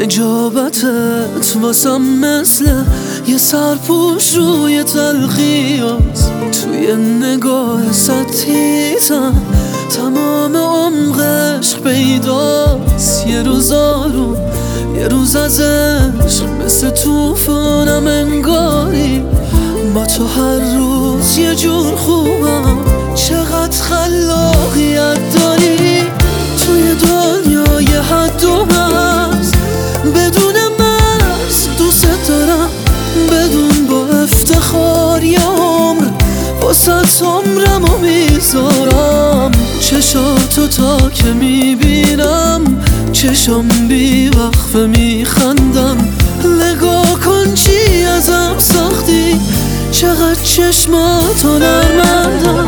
نجابتت واسم مثل یه سرپوش روی تلخیات، توی نگاه سطحیتم تمام عمقش پیداست. یه روز آروم یه روز از عشق مثل توفانم انگاری، با تو هر روز یه جور خوبم. چقدر خلاقیت داری توی دنیای حد و مرز، بدون مرز دوست دارم، بدون با افتخار یه عمر واسه عمرمو میذارم. چشاتو تا که میبینم چشم بی وقفه میخندم. نگاه کن چی ازم ساختی، چقدر چشماتو نرمندم.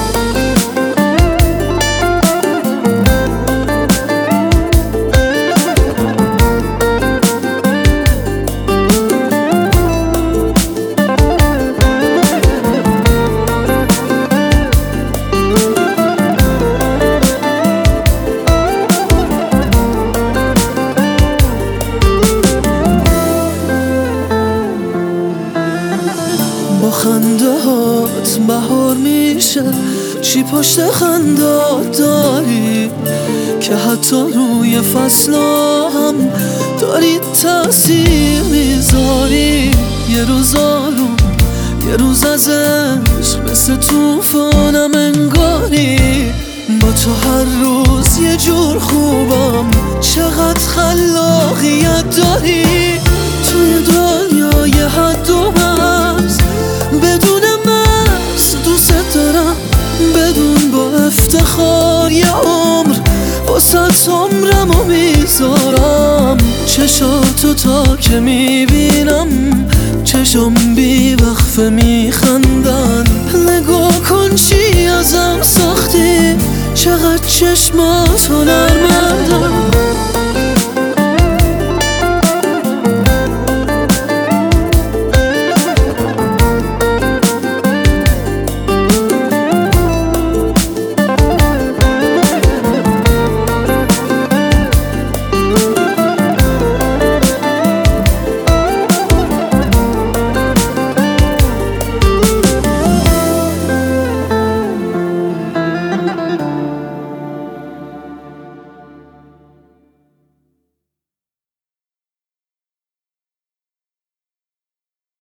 با خنده هات بهار میشه، چی پشت خندات داری که حتی روی فصلا هم داری تأثیر میذاری. یه روز آروم یه روز از عشق مثل توفانم انگاری، با تو هر روز یه جور خوبم. چقدر خلاقیت داری توی دنیای حد و مرز، بدون مرز دوست دارم، بدون با افتخار یه عمر واسه عمرمو میذارم. چشاتو تا که میبینم چشم بی وقفه میخندن. نگاه کن چی ازم ساختی، چقدر چشماتو نرمندم.